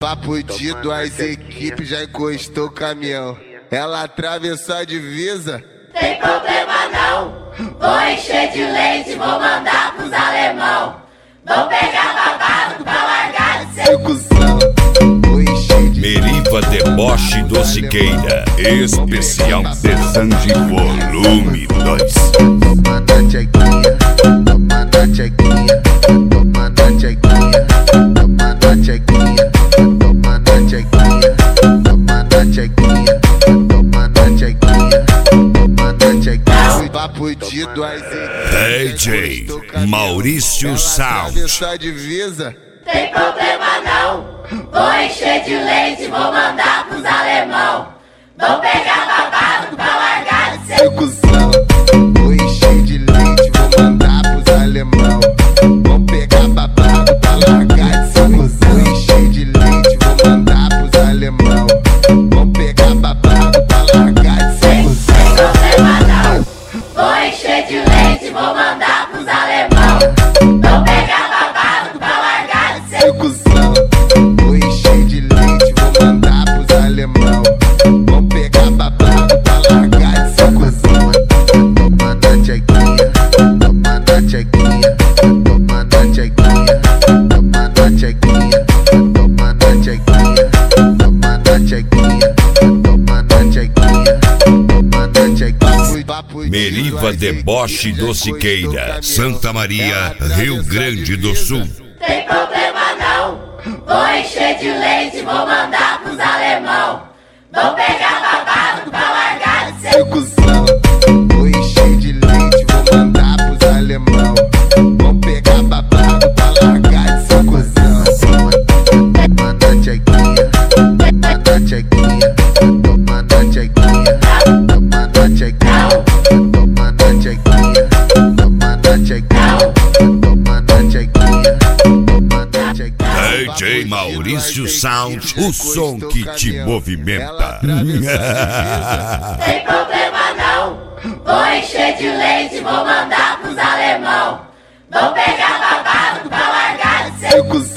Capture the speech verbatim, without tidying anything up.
Papo de duas equipes, já encostou o caminhão. Ela atravessou a divisa. Tem problema não, vou encher de leite, vou mandar pros alemão. Vou pegar babado pra largar de ser cuzão. Vou encher de Meriva Deboche do Siqueira, especial Desange volume dois. Toma na chequinha, toma na chequinha, toma na chequinha, toma na chequinha, toma na chequinha, toma na chequinha, toma na chequinha, toma na chequinha. Papo de duas D J Maurício Sound. Atravessou a divisa. Tem problema não, vou encher de leite, vou mandar pros alemão. Vou pegar babado pra largar de ser cuzão. Vou encher de leite, vou mandar pros alemão. Vou pegar babado pra largar de ser cuzão. Vou encher de leite, vou mandar pros alemão. Vou pegar babado pra largar de ser cuzão. Tem problema não, vou encher de leite, vou mandar pros alemão. Vou pegar babado pra largar de ser cuzão. Vou encher de leite, vou mandar pros alemão. Vou pegar babado pra largar de ser cuzão. Toma na chequinha, toma na chequinha, toma na chequinha, toma na chequinha, toma na chequinha, toma na chequinha, toma na chequinha, toma na chequinha. Meriva Deboche do Siqueira, Santa Maria, Rio Grande do Sul. Tem problema não, vou encher de leite, vou mandar pros alemão. Vou pegar babado pra largar de ser cuzão. Vou encher de leite, vou mandar pros alemão. Vou pegar babado pra largar de ser cuzão. Toma na chequinha, toma na chequinha, toma na chequinha, toma na chequinha, toma na chequinha, toma na chequinha, toma na chequinha, toma na chequinha. D J Maurício Sound, o som que te movimenta. Tem problema não, vou encher de leite, vou mandar pros alemão. Vou pegar babado pra largar de ser cuzão.